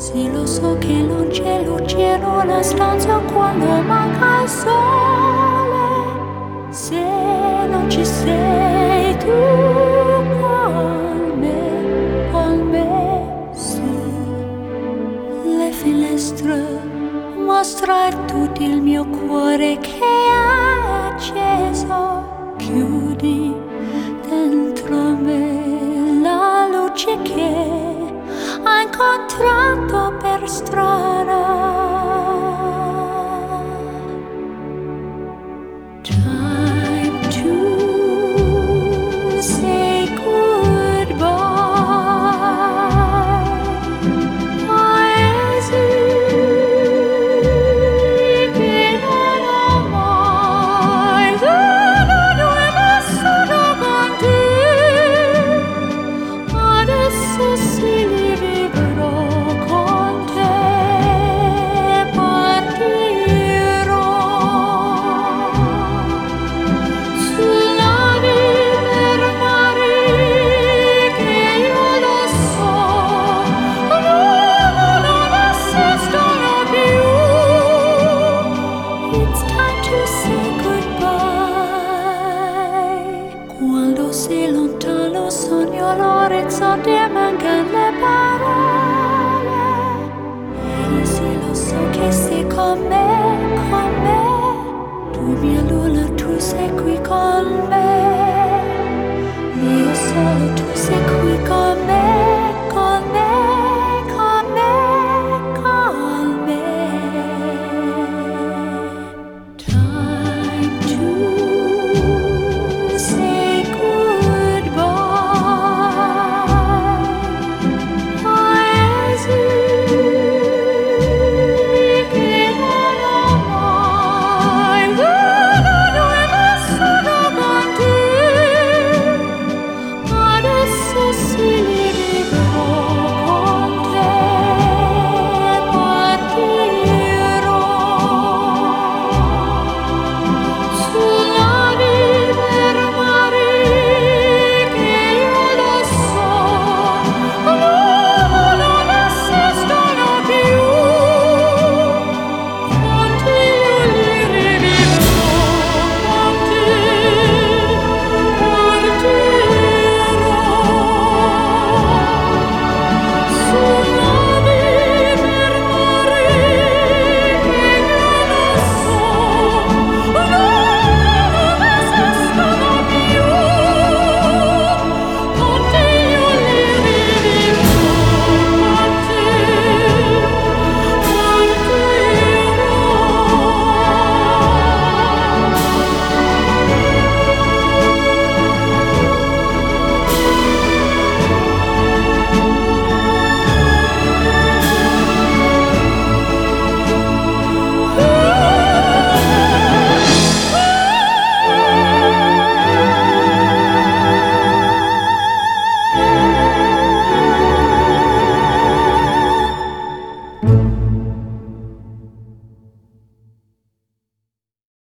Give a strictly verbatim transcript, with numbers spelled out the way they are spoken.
Sì, lo so che non c'è luce in una stanza quando manca il sole. Se non ci sei tu con me, con me, sì. Le finestre mostra tutto il mio cuore che è acceso. Chiudi dentro me la luce che ha incontrato